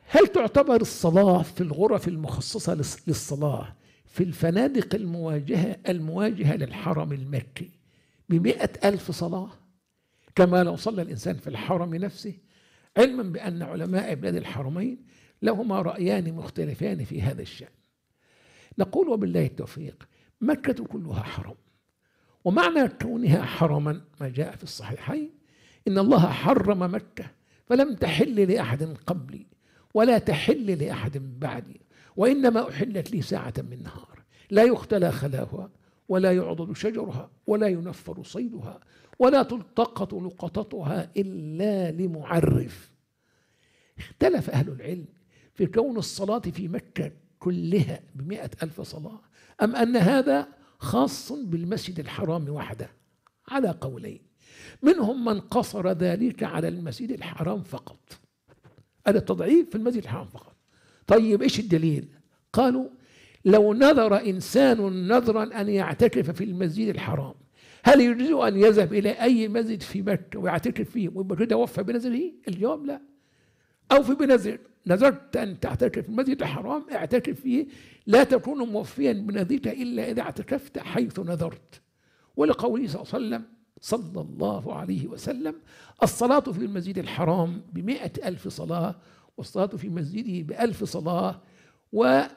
هل تعتبر الصلاة في الغرف المخصصة للصلاة في الفنادق المواجهة للحرم المكي ب100,000 صلاة كما لو صلى الإنسان في الحرم نفسه، علما بأن علماء بلاد الحرمين لهما رأيان مختلفان في هذا الشأن؟ نقول وبالله التوفيق: مكة كلها حرم، ومعنى كونها حرما ما جاء في الصحيحين: إن الله حرم مكة فلم تحل لأحد قبلي ولا تحل لأحد بعدي، وإنما أحلت لي ساعة من نهار لا يختلى خلاها ولا يعضد شجرها ولا ينفر صيدها ولا تلتقط لقطتها إلا لمعرف. اختلف أهل العلم في كون الصلاة في مكة كلها ب100,000 صلاة، أم أن هذا خاص بالمسجد الحرام وحده، على قولين. منهم من قصر ذلك على المسجد الحرام فقط، هذا التضعيف في المسجد الحرام فقط. طيب إيش الدليل؟ قالوا: لو نذر إنسان نذرا أن يعتكف في المسجد الحرام، هل يجوز أن يذهب إلى أي مسجد في مكة ويعتكف فيه ويبقى كده وفى بنذره؟ الجواب لا. أو في بنذر، نذرت أن تعتكف في المسجد الحرام اعتكف فيه، لا تكون موفيا بنذرك إلا إذا اعتكفت حيث نذرت. ولقوله صلى الله عليه وسلم: الصلاة في المسجد الحرام ب100,000 صلاة، والصلاة في مسجده ب1000 صلاة. وعين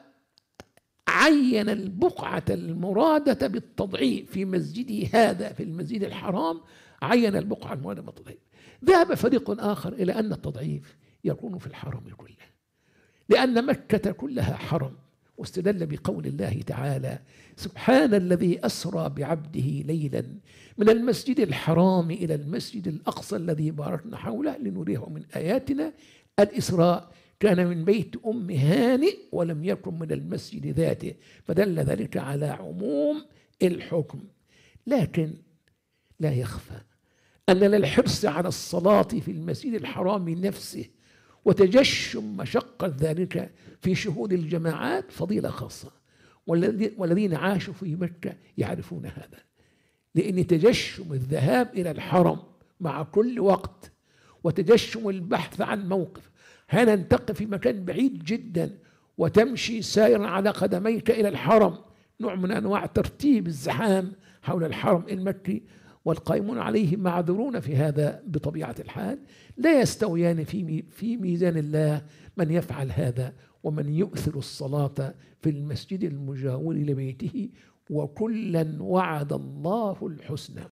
البقعة المرادة بالتضعيف في مسجده هذا في المسجد الحرام، عين البقعة المرادة بالتضعيف. ذهب فريق آخر إلى أن التضعيف يكون في الحرم كله، لأن مكة كلها حرم، واستدل بقول الله تعالى: سبحان الذي أسرى بعبده ليلا من المسجد الحرام إلى المسجد الأقصى الذي باركنا حوله لنريه من آياتنا. الإسراء كان من بيت أم هانئ ولم يكن من المسجد ذاته، فدل ذلك على عموم الحكم. لكن لا يخفى أن للحرص على الصلاة في المسجد الحرام نفسه وتجشم مشقة ذلك في شهود الجماعات فضيلة خاصة، والذين عاشوا في مكة يعرفون هذا. لأن تجشم الذهاب إلى الحرم مع كل وقت وتجشم البحث عن موقف، هننتقل في مكان بعيد جدا وتمشي سائرا على قدميك إلى الحرم، نوع من أنواع ترتيب الزحام حول الحرم المكي، والقائمون عليه معذورون في هذا بطبيعة الحال. لا يستويان في ميزان الله من يفعل هذا ومن يؤثر الصلاة في المسجد المجاور لبيته، وكلا وعد الله الحسنى.